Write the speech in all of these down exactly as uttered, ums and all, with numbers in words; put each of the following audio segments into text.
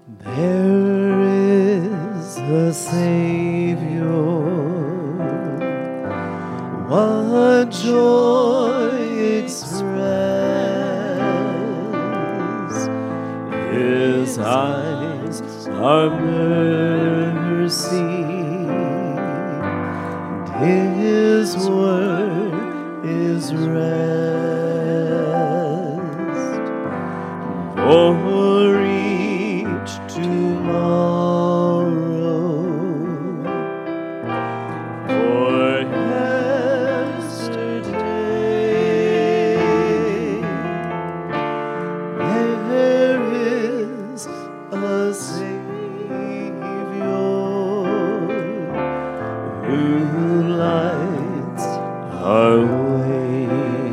There is a Savior, what joy express! His eyes are mercy, and His word is rest. For each tomorrow, for yesterday, there is a Savior who lights our way.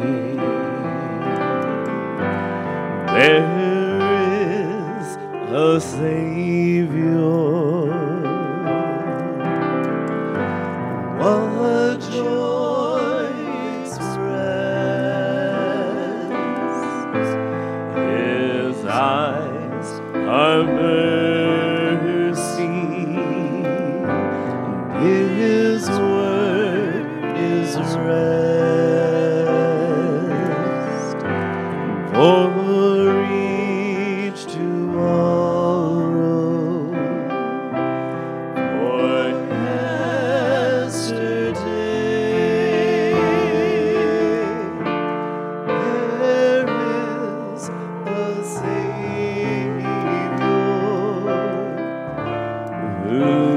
There is a Savior, what joy express! His eyes are mercy, and His word is rest. For each tomorrow, for yesterday, there is a Savior who